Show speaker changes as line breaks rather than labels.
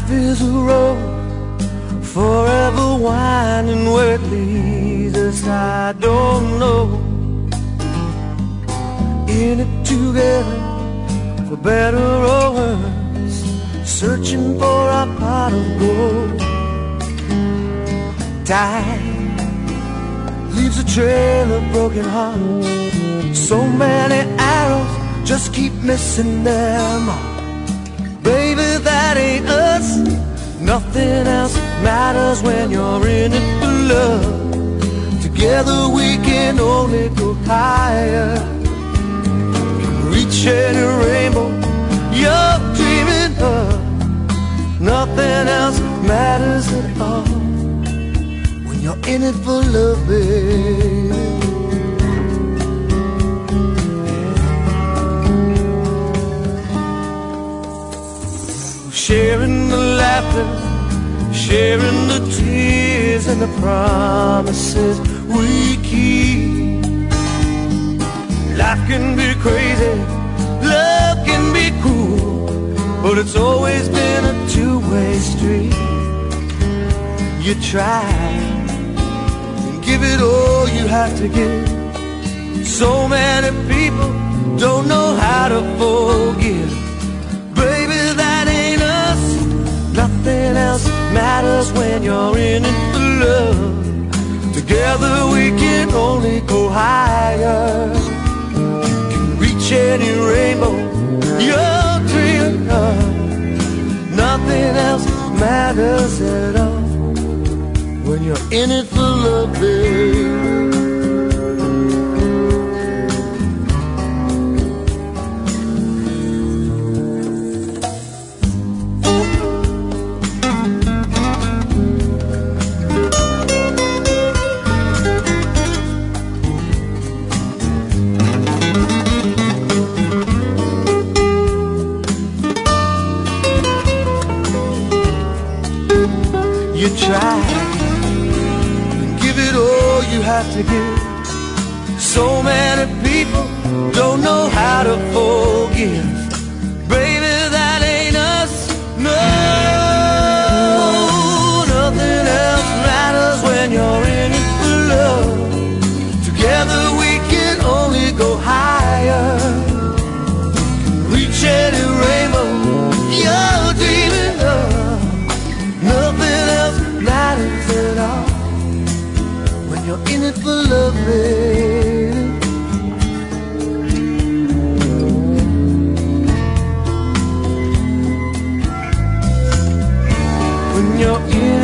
Life is a road forever winding, where it leads us I don't know. In it together, for better or worse, searching for our pot of gold. Time leaves a trail of broken hearts. So many arrows just keep missing their mark. Baby, that ain't us. Nothing else matters when you're in it for love. Together we can only go higher, reach any rainbow you're dreaming of. Nothing else matters at all when you're in it for love, baby. Sharing the laughter, sharing the tears, and the promises we keep. Life can be crazy, love can be cool, but it's always been a two-way street. You try and give it all you have to give. So many people don't know how to forgive. Baby, that ain't us. Nothing else matters when you're in it for love. Together we can only go higher, reach any rainbow you're dreaming of. Nothing else matters at all when you're in it for love, baby. You try and give it all you have to give. So many people don't know how to forgive. Baby, that ain't us. No, nothing else matters when you're in it for love. Together we can only go higher, reach any rainbow you're dreaming of. Nothing else matters at all when you're in it for love, baby. When you're in